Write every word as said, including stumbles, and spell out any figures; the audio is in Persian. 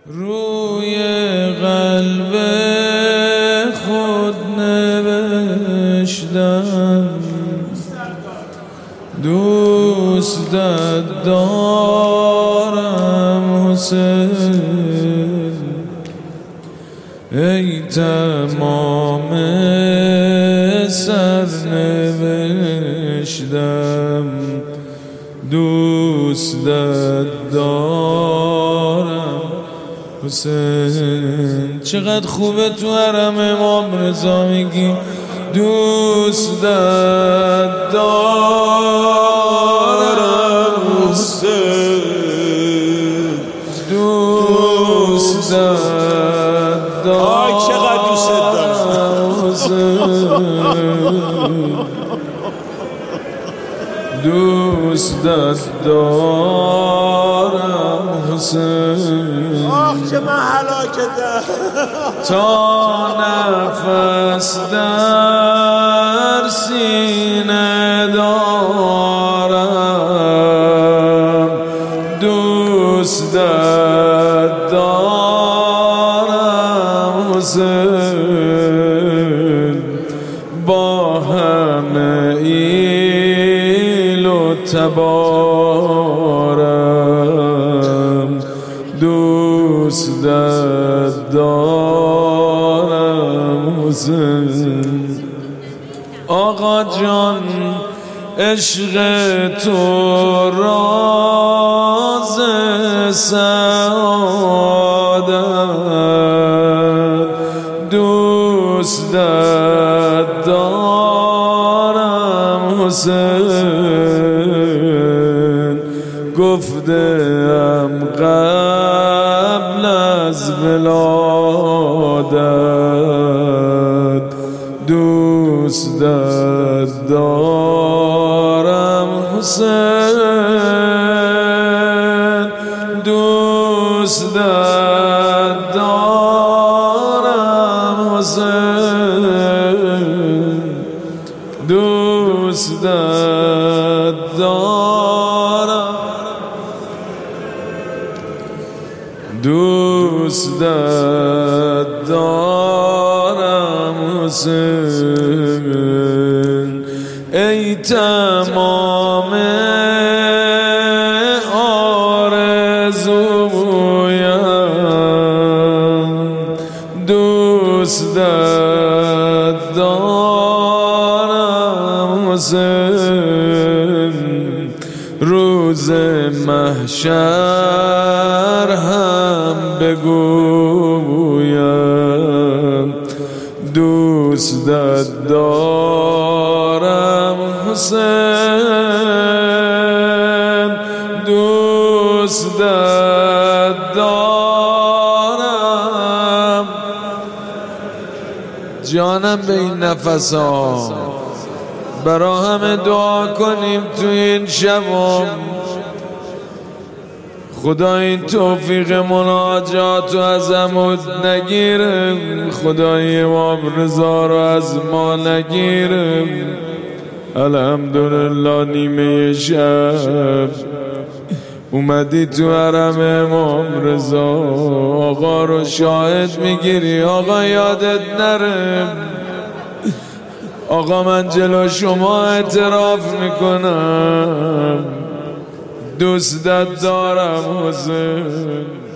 روی قلب خود نوشتم دوستت دارم حسین، ای تمام سرنوشتم دوستت دارم حسین. چقدر خوبه تو حرم امام رضا میگی دوستت دارم حسین، دوستت دارم. آی چقدر دوست دارم دوستت دارم حسین. آخ چه من هلاکتم. تا نفس در سینه دارم دوستت دارم حسین. با همه ایل و تبارم دوستت دارم حسین. آقا جان عشق تو راز سعادت دوستت دارم حسین. گفتم قبل از ولادت دوستت دارم حسین، دوستت دارم حسین، دوستت دارم، دوستت دارم حسین. ای تمام آرزویم دوستت دارم حسین. روز محشر هم بگویم دوستت دارم حسین، دوستت دارم. جانم به این نفس ها برا همه دعا کنیم تو این شبم. خدا این توفیق مناجات و ازمون نگیره، خدای امام رضا رو از ما نگیره. الحمدلله نیمه شب اومدی تو حرم امام رضا، آقا رو شاهد میگیری. آقا یادت نره، آقا من جلو شما اعتراف میکنم دوستت دارم حسین.